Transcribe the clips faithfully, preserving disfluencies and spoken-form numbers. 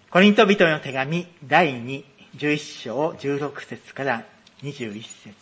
コリント人への手紙だいに、じゅういっ章じゅうろく節からにじゅういち節。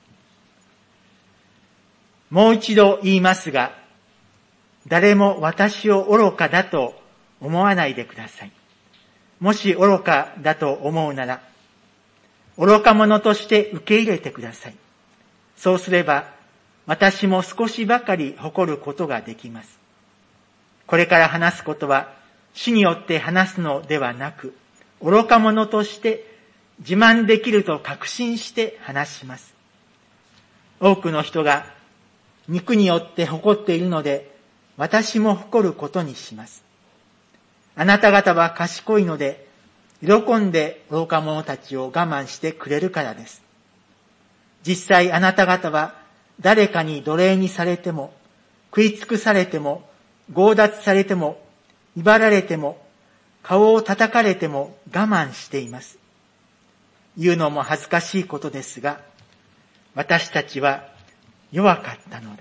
もう一度言いますが、誰も私を愚かだと思わないでください。もし愚かだと思うなら、愚か者として受け入れてください。そうすれば、私も少しばかり誇ることができます。これから話すことは、主によって話すのではなく、愚か者として自慢できると確信して話します。多くの人が肉によって誇っているので、私も誇ることにします。あなた方は賢いので、喜んで愚か者たちを我慢してくれるからです。実際あなた方は誰かに奴隷にされても、食い尽くされても、強奪されても、威張られても、顔を叩かれても我慢しています。言うのも恥ずかしいことですが、私たちは弱かったのです。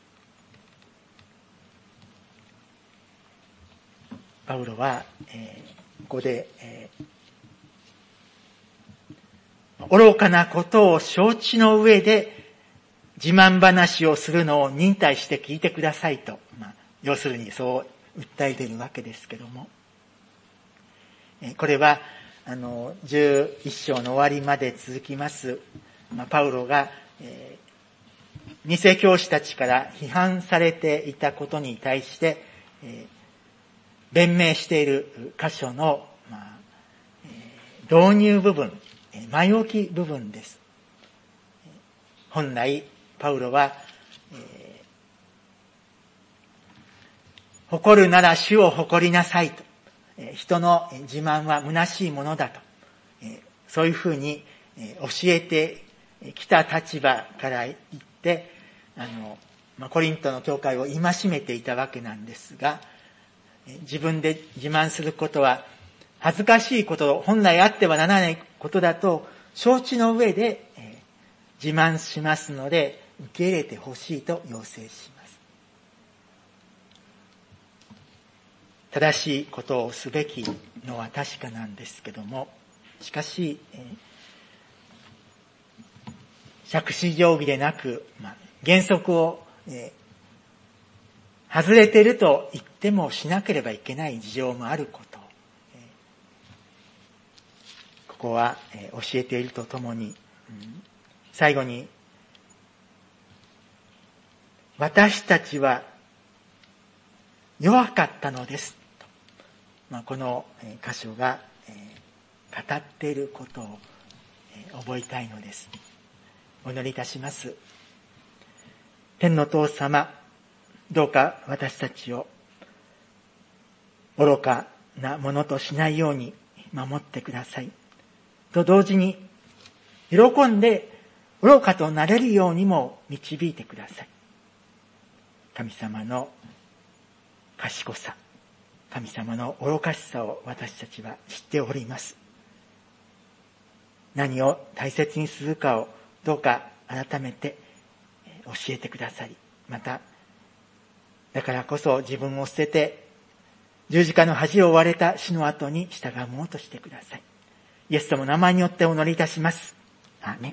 パウロは、えー、ここで、えー、愚かなことを承知の上で自慢話をするのを忍耐して聞いてくださいと、まあ、要するにそう訴えているわけですけども、えー、これはあのじゅういっ章の終わりまで続きます、まあ、パウロが、えー、偽教師たちから批判されていたことに対して、えー弁明している箇所の、まあえー、導入部分、前置き部分です。本来パウロは、えー、誇るなら主を誇りなさいと、えー、人の自慢は虚しいものだと、えー、そういうふうに、えー、教えてきた立場から言って、あの、まあ、コリントの教会を戒めていたわけなんですが、自分で自慢することは恥ずかしいこと、本来あってはならないことだと承知の上で自慢しますので、受け入れてほしいと要請します。正しいことをすべきのは確かなんですけども、しかし杓子定規でなく、まあ、原則を、えー外れていると言ってもしなければいけない事情もあること。ここは教えているとともに、最後に、私たちは弱かったのです。まあ、この箇所が語っていることを覚えたいのです。お祈りいたします。天の父様、どうか私たちを愚かなものとしないように守ってください。と同時に、喜んで愚かとなれるようにも導いてください。神様の賢さ、神様の愚かしさを私たちは知っております。何を大切にするかをどうか改めて教えてくださり、まただからこそ自分を捨てて十字架の恥を追われた死の後に従もうとしてください。イエス様の名前によってお祈りいたします。アーメン。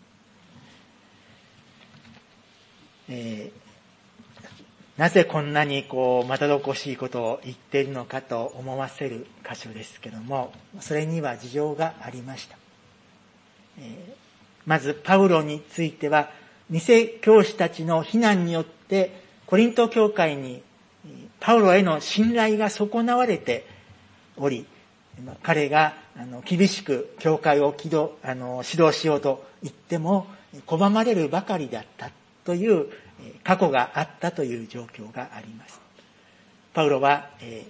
えー、なぜこんなにこうまどろっこしいことを言っているのかと思わせる箇所ですけども、それには事情がありました。えー、まずパウロについては偽教師たちの非難によってコリント教会にパウロへの信頼が損なわれており、彼が厳しく教会を指導しようと言っても拒まれるばかりだったという過去があったという状況があります。パウロは、え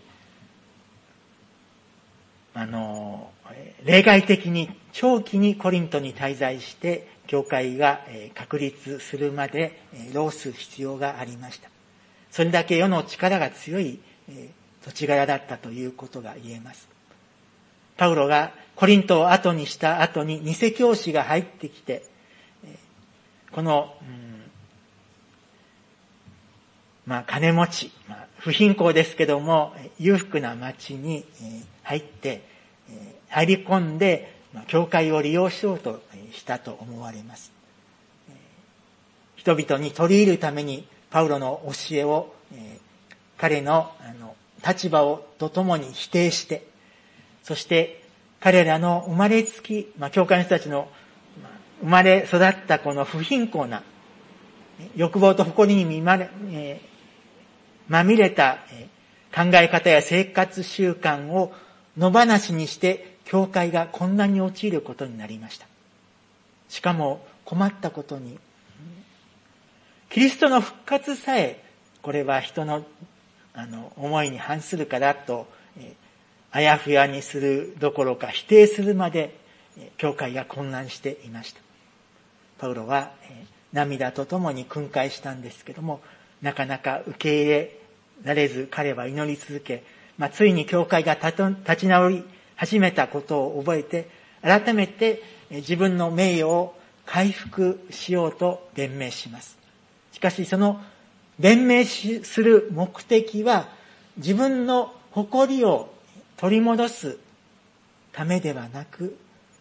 ー、あの例外的に長期にコリントに滞在して教会が確立するまで労す必要がありました。それだけ世の力が強い土地柄だったということが言えます。パウロがコリントを後にした後に偽教師が入ってきて、この、 まあ金持ち、まあ、不貧困ですけども裕福な町に入って入り込んで教会を利用しようとしたと思われます。人々に取り入るためにパウロの教えを彼のあの立場をとともに否定して、そして彼らの生まれつき、まあ、教会の人たちの生まれ育ったこの不貧困な欲望と誇りに見まれ、えー、まみれた考え方や生活習慣を野放しにして教会が混乱に陥ることになりました。しかも困ったことに、キリストの復活さえこれは人のあの思いに反するからと、えー、あやふやにするどころか否定するまで、えー、教会が混乱していました。パウロは、えー、涙とともに訓戒したんですけども、なかなか受け入れられず彼は祈り続け、まあ、ついに教会が立ち直り始めたことを覚えて、改めて自分の名誉を回復しようと弁明します。しかしその弁明する目的は自分の誇りを取り戻すためではなく、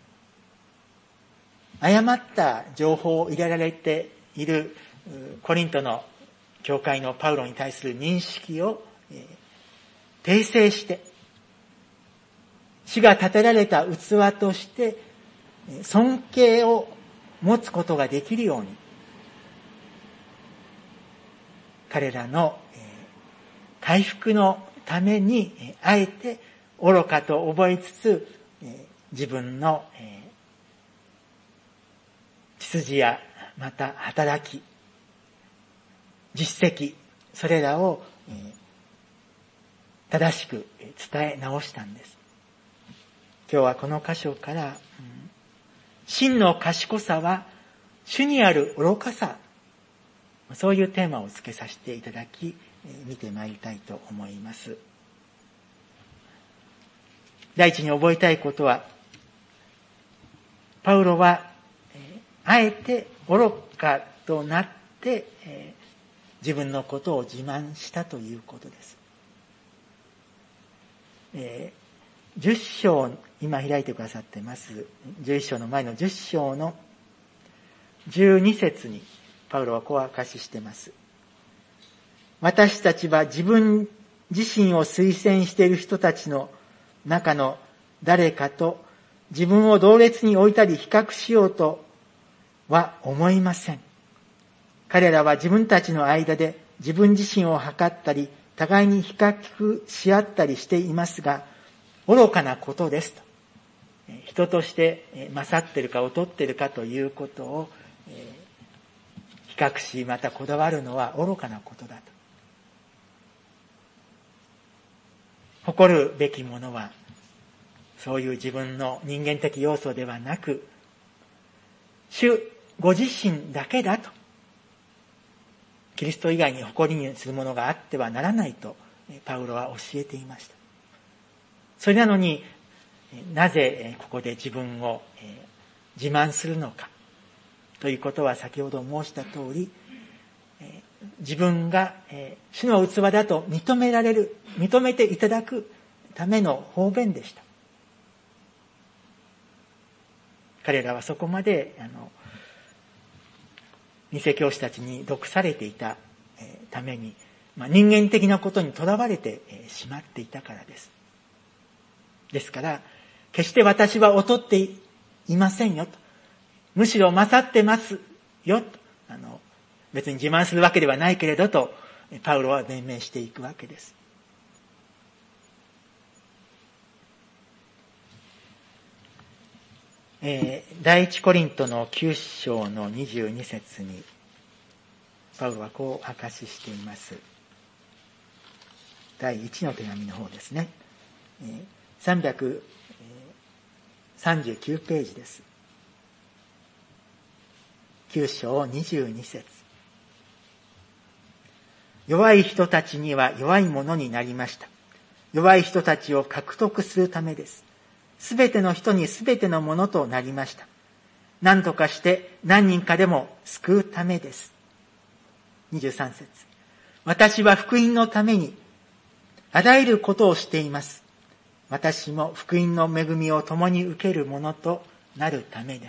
誤った情報を入れられているコリントの教会のパウロに対する認識を訂正して、主が立てられた器として尊敬を持つことができるように、彼らの回復のためにあえて愚かと覚えつつ、自分の血筋やまた働き、実績、それらを正しく伝え直したんです。今日はこの箇所から、真の賢さは主にある愚かさ、そういうテーマを付けさせていただき、見てまいりたいと思います。第一に覚えたいことは、パウロはあえて愚かとなって自分のことを自慢したということです。えー、じゅっ章、今開いてくださってます。じゅういっ章の前のじゅっ章のじゅうに節にパウロはこう明かししています。私たちは自分自身を推薦している人たちの中の誰かと自分を同列に置いたり比較しようとは思いません。彼らは自分たちの間で自分自身を測ったり、互いに比較し合ったりしていますが、愚かなことですと。人として勝っているか劣っているかということを比較し、またこだわるのは愚かなことだと。誇るべきものは、そういう自分の人間的要素ではなく、主ご自身だけだと。キリスト以外に誇りにするものがあってはならないとパウロは教えていました。それなのになぜここで自分を自慢するのかということは、先ほど申した通り、自分が主の器だと認められる、認めていただくための方便でした。彼らはそこまであの偽教師たちに毒されていたために、まあ、人間的なことにとらわれてしまっていたからです。ですから、決して私は劣っていませんよと。むしろ勝ってますよと。あの、別に自慢するわけではないけれどと、パウロは弁明していくわけです。えー、第一コリントのきゅう章のにじゅうに節にパウロはこう明かししています。第一の手紙の方ですね、えー、さんびゃくさんじゅうきゅうページです。きゅう章にじゅうに節。弱い人たちには弱いものになりました。弱い人たちを獲得するためです。すべての人にすべてのものとなりました。何とかして何人かでも救うためです。にじゅうさん節。 私は福音のためにあらゆることをしています。私も福音の恵みを共に受けるものとなるためです。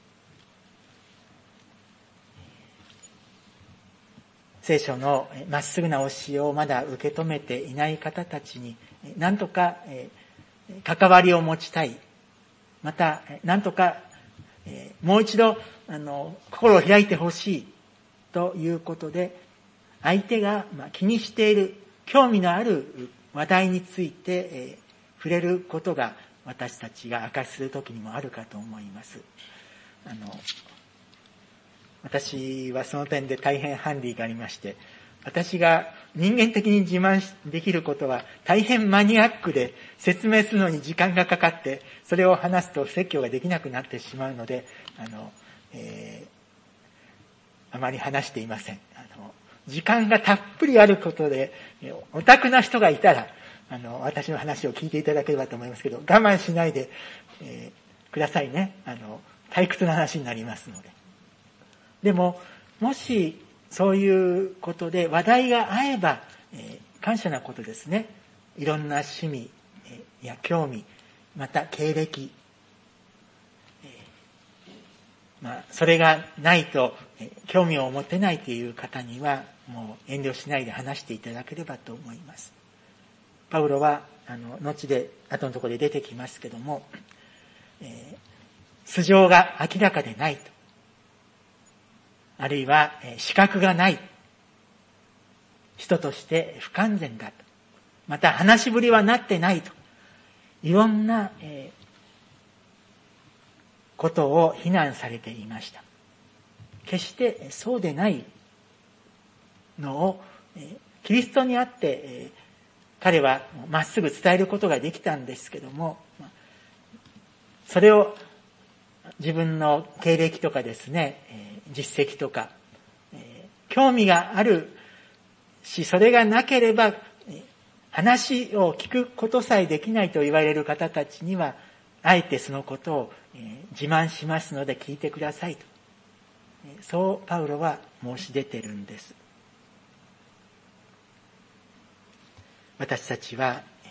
聖書のまっすぐな教えをまだ受け止めていない方たちに、何とか関わりを持ちたい。また、何とかもう一度あの心を開いてほしいということで、相手が気にしている興味のある話題について触れることが私たちが証しするときにもあるかと思います。あの私はその点で大変ハンディがありまして、私が人間的に自慢できることは大変マニアックで、説明するのに時間がかかって、それを話すと説教ができなくなってしまうので、あの、えー、あまり話していません。あの時間がたっぷりあることで、オタクな人がいたら、あの、私の話を聞いていただければと思いますけど、我慢しないで、えー、くださいね。あの、退屈な話になりますので。でも、もし、そういうことで話題が合えば、えー、感謝なことですね。いろんな趣味、えー、や興味、また経歴、えー、まあ、それがないと、えー、興味を持てないという方には、もう遠慮しないで話していただければと思います。パウロは、あの、後で、後のところで出てきますけども、えー、素性が明らかでないと。あるいは、資格がない。人として不完全だと。また、話しぶりはなってないと。いろんな、えー、ことを非難されていました。決してそうでないのを、えー、キリストにあって、えー、彼はまっすぐ伝えることができたんですけども、それを自分の経歴とかですね、実績とか、興味があるし、それがなければ話を聞くことさえできないと言われる方たちには、あえてそのことを自慢しますので聞いてくださいと。そうパウロは申し出てるんです。私たちは、えー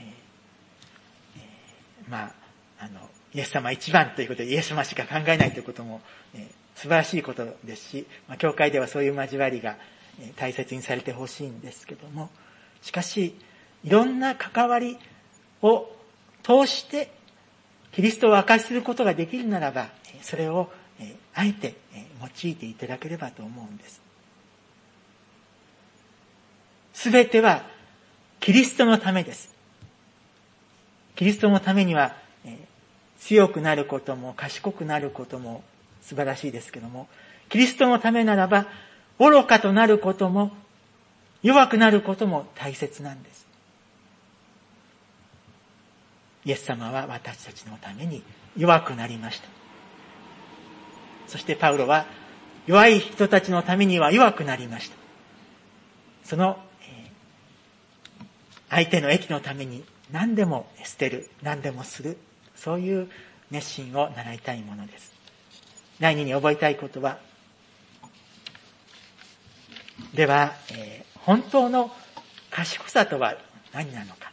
えー、まあ、あの、イエス様一番ということでイエス様しか考えないということも、えー、素晴らしいことですし、まあ、教会ではそういう交わりが、えー、大切にされてほしいんですけども、しかし、いろんな関わりを通して、キリストを明かしすることができるならば、それを、えー、あえて、えー、用いていただければと思うんです。すべては、キリストのためです。キリストのためには、えー、強くなることも賢くなることも素晴らしいですけども、キリストのためならば愚かとなることも弱くなることも大切なんです。イエス様は私たちのために弱くなりました。そしてパウロは弱い人たちのためには弱くなりました。その相手の益のために何でも捨てる、何でもする、そういう熱心を習いたいものです。第二に覚えたいことは、では、えー、本当の賢さとは何なのか。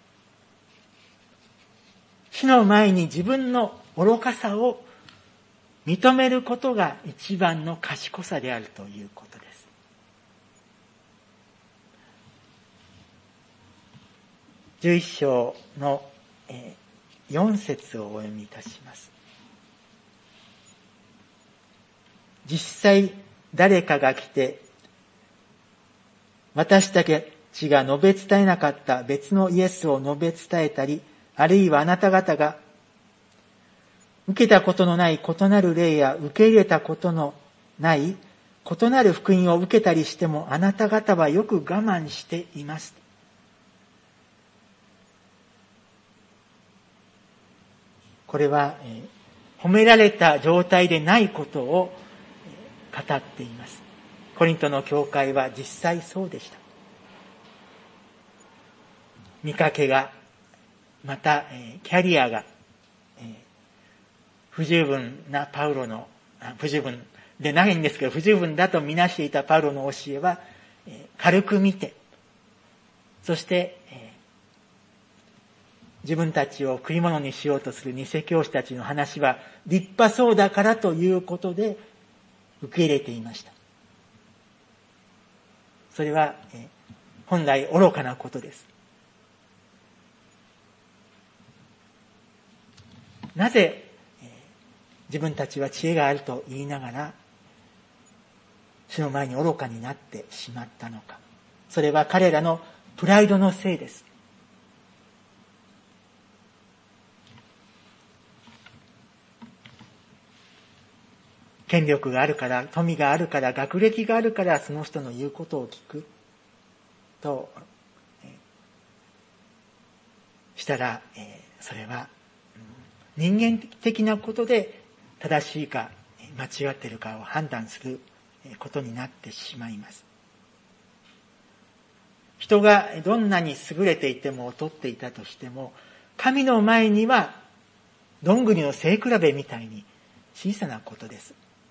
主の前に自分の愚かさを認めることが一番の賢さであるということです。じゅういっ章のよん節をお読みいたします。実際誰かが来て、私たちが述べ伝えなかった別のイエスを述べ伝えたり、あるいはあなた方が受けたことのない異なる霊や受け入れたことのない異なる福音を受けたりしても、あなた方はよく我慢しています。これは、えー、褒められた状態でないことを、えー、語っています。コリントの教会は実際そうでした。見かけが、また、えー、キャリアが、えー、不十分なパウロの、不十分でないんですけど、不十分だとみなしていたパウロの教えは、 軽く見て、そして自分たちを食い物にしようとする偽教師たちの話は立派そうだからということで受け入れていました。それは本来愚かなことです。なぜ自分たちは知恵があると言いながら主の前に愚かになってしまったのか。それは彼らのプライドのせいです。権力があるから、富があるから、学歴があるから、その人の言うことを聞くとしたら、それは人間的なことで正しいか間違っているかを判断することになってしまいます。人がどんなに優れていても劣っていたとしても、神の前にはどんぐりの背比べみたいに小さなことです。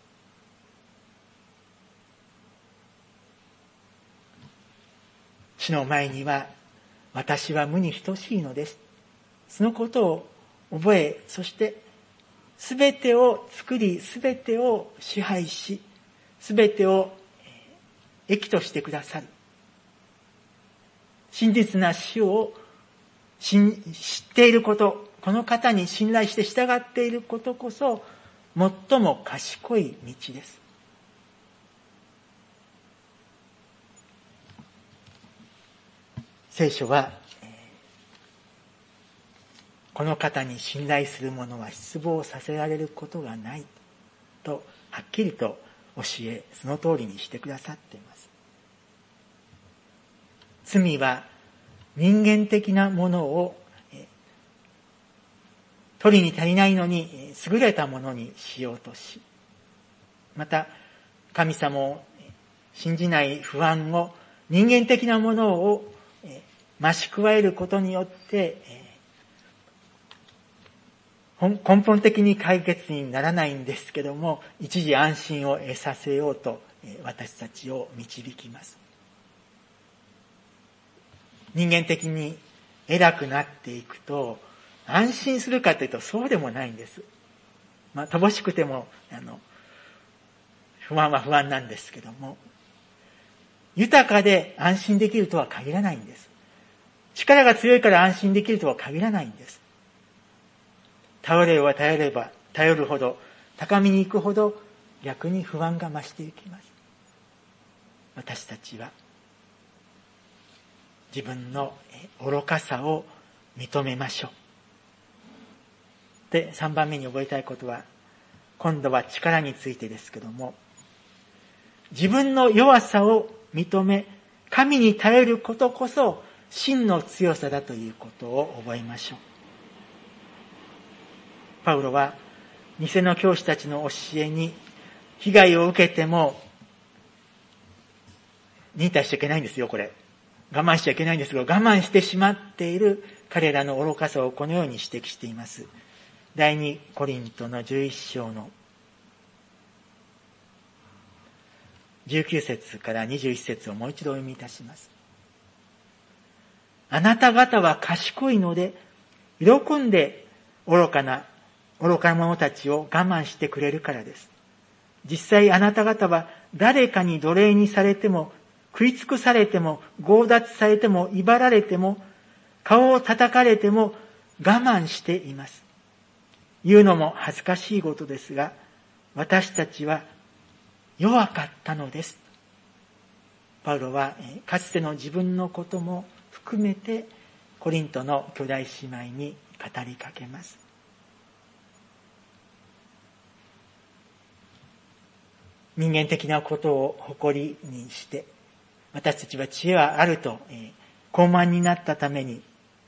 主の前には私は無に等しいのです。そのことを覚え、そしてすべてを作り、すべてを支配し、すべてを益としてくださる。真実な主を知っていること、この方に信頼して従っていることこそ最も賢い道です。聖書はこの方に信頼する者は失望させられることがないとはっきりと教え、その通りにしてくださっています。罪は人間的なものを取りに足りないのに優れたものにしようとし、また神様を信じない不安を人間的なものを増し加えることによって根本的に解決にならないんですけども、一時安心を得させようと私たちを導きます。人間的に偉くなっていくと安心するかというとそうでもないんです。まあ乏しくてもあの不安は不安なんですけども、豊かで安心できるとは限らないんです。力が強いから安心できるとは限らないんです。頼れば頼れば頼るほど、高みに行くほど逆に不安が増していきます。私たちは自分の愚かさを認めましょう。で、さんばんめに覚えたいことは、今度は力についてですけども、自分の弱さを認め、神に頼ることこそ真の強さだということを覚えましょう。パウロは偽の教師たちの教えに被害を受けても忍耐しちゃいけないんですよ、これ。我慢しちゃいけないんですが、我慢してしまっている彼らの愚かさをこのように指摘しています。第二コリントのじゅういっ章のじゅうきゅう節からにじゅういち節をもう一度お読みいたします。あなた方は賢いので、喜んで愚かな、愚かな者たちを我慢してくれるからです。実際あなた方は誰かに奴隷にされても、食い尽くされても、強奪されても、威張られても、顔を叩かれても我慢しています。言うのも恥ずかしいことですが、私たちは弱かったのです。パウロはかつての自分のことも含めてコリントの兄弟姉妹に語りかけます。人間的なことを誇りにして、私たちは知恵はあると、えー、高慢になったために、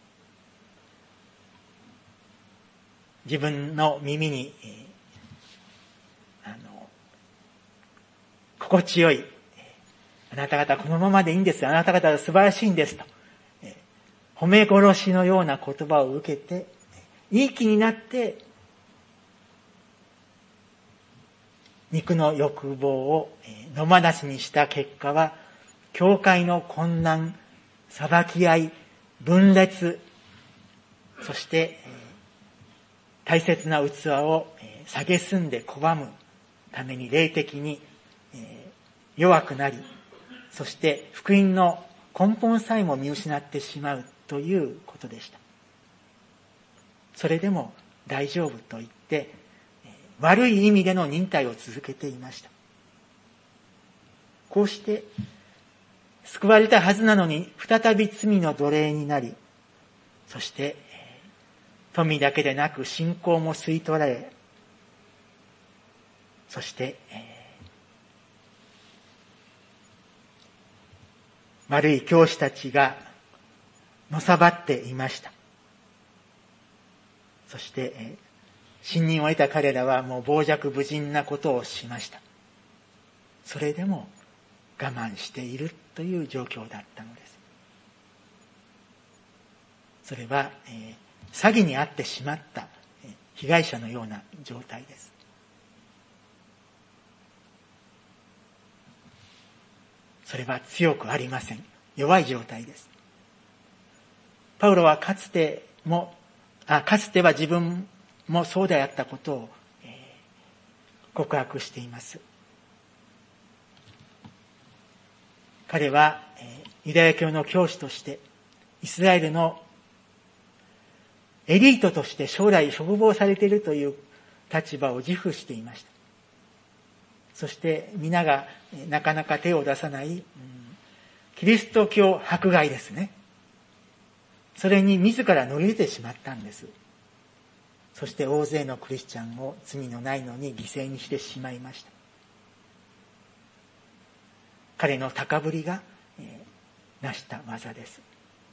自分の耳に、えー、あの心地よい、あなた方このままでいいんです、あなた方は素晴らしいんですと、えー、褒め殺しのような言葉を受けて、いい気になって肉の欲望を野放しにした結果は、 教会の混乱、裁き合い、分裂、そして大切な器を蔑んで拒むために霊的に弱くなり、そして福音の根本さえも見失ってしまうということでした。それでも大丈夫と言って、悪い意味での忍耐を続けていました。こうして救われたはずなのに再び罪の奴隷になり、そして富だけでなく信仰も吸い取られ、そして悪い教師たちがのさばっていました。そして信任を得た彼らはもう傍若無人なことをしました。それでも我慢しているという状況だったのです。それは、えー、詐欺に遭ってしまった被害者のような状態です。それは強くありません。弱い状態です。パウロはかつても、あ、かつては自分もそうであったことを、えー、告白しています。彼は、えー、ユダヤ教の教師として、イスラエルのエリートとして将来嘱望されているという立場を自負していました。そして皆がなかなか手を出さない、うん、キリスト教迫害ですね。それに自ら乗り出てしまったんです。そして大勢のクリスチャンを罪のないのに犠牲にしてしまいました。彼の高ぶりが、えー、成した技です。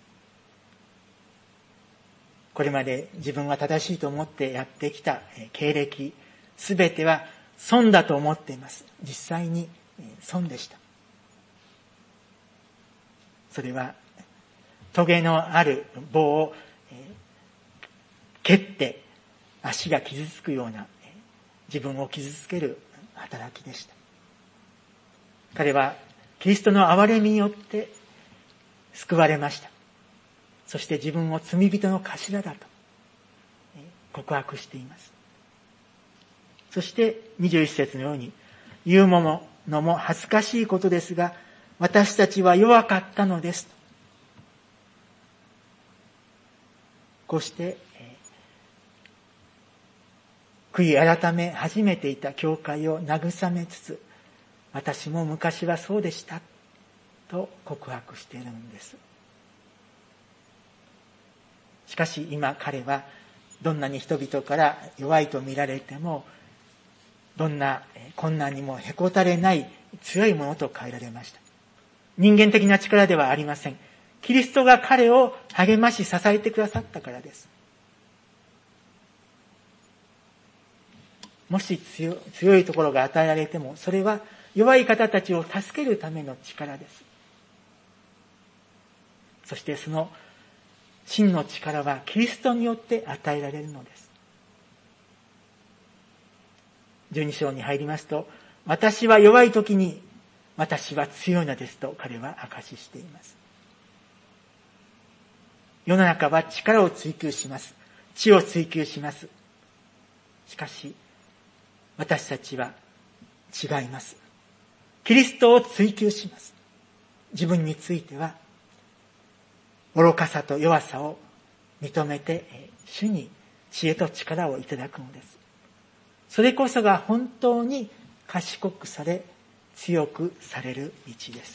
これまで自分は正しいと思ってやってきた経歴、すべては損だと思っています。実際に損でした。それはトゲのある棒を蹴って足が傷つくような自分を傷つける働きでした。彼はキリストの憐れみによって救われました。そして自分を罪人の頭だと告白しています。そしてにじゅういち節のように、言うものも恥ずかしいことですが、私たちは弱かったのですと。こうして、悔い改め始めていた教会を慰めつつ、私も昔はそうでしたと告白しているんです。しかし今彼はどんなに人々から弱いと見られても、どんな困難にもへこたれない強いものと変えられました。人間的な力ではありません。キリストが彼を励まし支えてくださったからです。もし 強, 強いところが与えられても、それは弱い方たちを助けるための力です。そしてその真の力はキリストによって与えられるのです。じゅうに章に入りますと、私は弱い時に私は強いのですと彼は証ししています。世の中は力を追求します。知を追求します。しかし私たちは違います。キリストを追求します。自分については愚かさと弱さを認めて主に知恵と力をいただくのです。それこそが本当に賢くされ強くされる道です。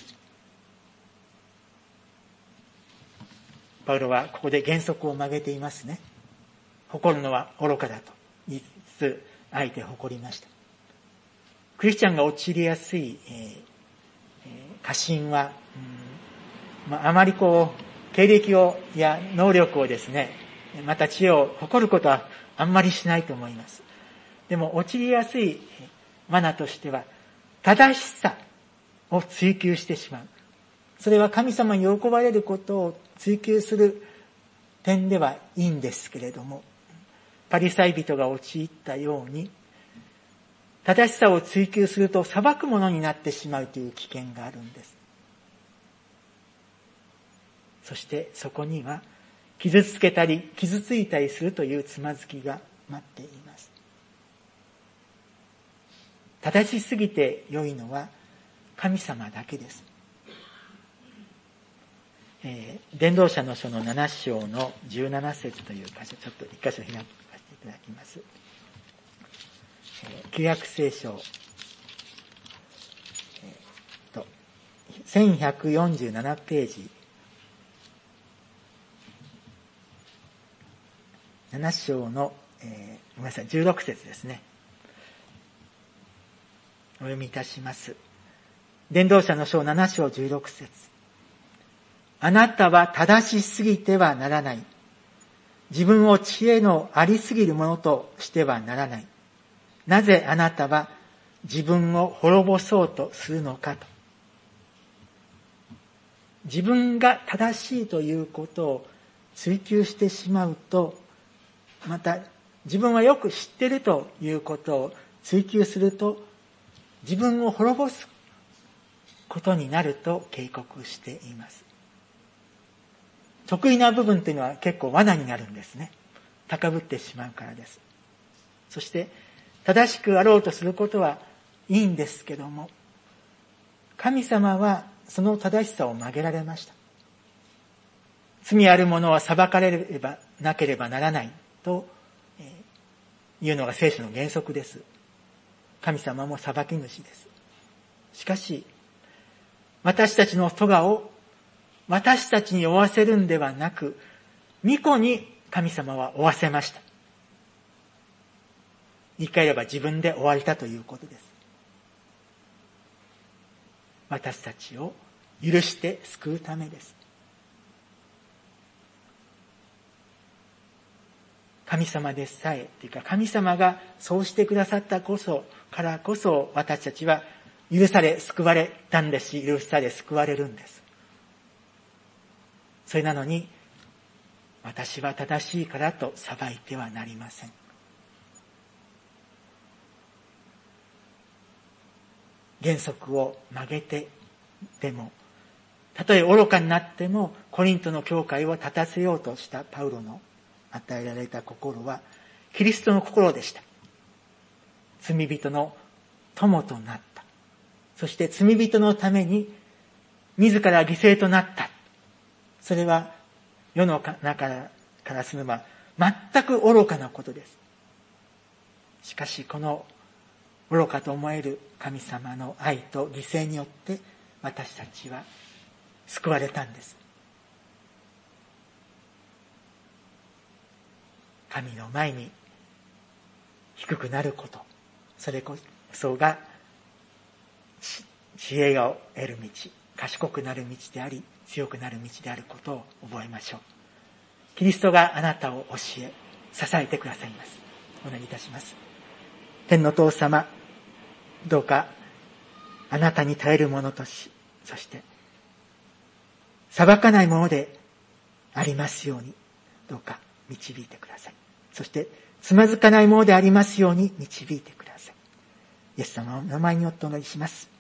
パウロはここで原則を曲げていますね。誇るのは愚かだと言いつつあえて誇りました。クリスチャンが陥りやすい、えーえー、過信は、うんまあ、あまりこう経歴をや能力をですね、また知恵を誇ることはあんまりしないと思います。でも陥りやすいマナとしては、正しさを追求してしまう。それは神様に喜ばれることを追求する点ではいいんですけれども、パリサイ人が陥ったように、正しさを追求すると裁くものになってしまうという危険があるんです。 そしてそこには傷つけたり傷ついたりするというつまずきが待っています。正しすぎて良いのは神様だけです。えー、伝道者の書のなな章のじゅうなな節という箇所、ちょっと一箇所開かせていただきます。えー、旧約聖書、えー、とせんひゃくよんじゅうななページ、なな章の、えー、ごめんなさい、じゅうろく節ですね。お読みいたします。伝道者の書なな章じゅうろく節。あなたは正しすぎてはならない。自分を知恵のありすぎるものとしてはならない。なぜあなたは自分を滅ぼそうとするのかと。自分が正しいということを追求してしまうと、また自分はよく知っているということを追求すると、自分を滅ぼすことになると警告しています。得意な部分というのは結構罠になるんですね。高ぶってしまうからです。そして正しくあろうとすることはいいんですけども、神様はその正しさを曲げられました。罪ある者は裁かれればなければならないというのが聖書の原則です。神様も裁き主です。しかし、私たちの咎を私たちに負わせるんではなく、御子に神様は負わせました。言い換えれば自分で負われたということです。私たちを許して救うためです。神様でさえ、というか神様がそうしてくださったこそ、からこそ私たちは許され救われたんですし、許され救われるんです。それなのに、私は正しいからと裁いてはなりません。原則を曲げてでも、たとえ愚かになってもコリントの教会を立たせようとしたパウロの与えられた心はキリストの心でした。罪人の友となった。そして罪人のために自ら犠牲となった。それは世の中からすれば全く愚かなことです。しかしこの愚かと思える神様の愛と犠牲によって私たちは救われたんです。神の前に低くなること、それこそが知恵を得る道、賢くなる道であり、強くなる道であることを覚えましょう。キリストがあなたを教え、支えてくださいます。お願いいたします。天の父様、どうかあなたに耐えるものとし、そして裁かないものでありますように、どうか導いてください。そしてつまずかないものでありますように導いてください。イエス様の名前によってお願いします。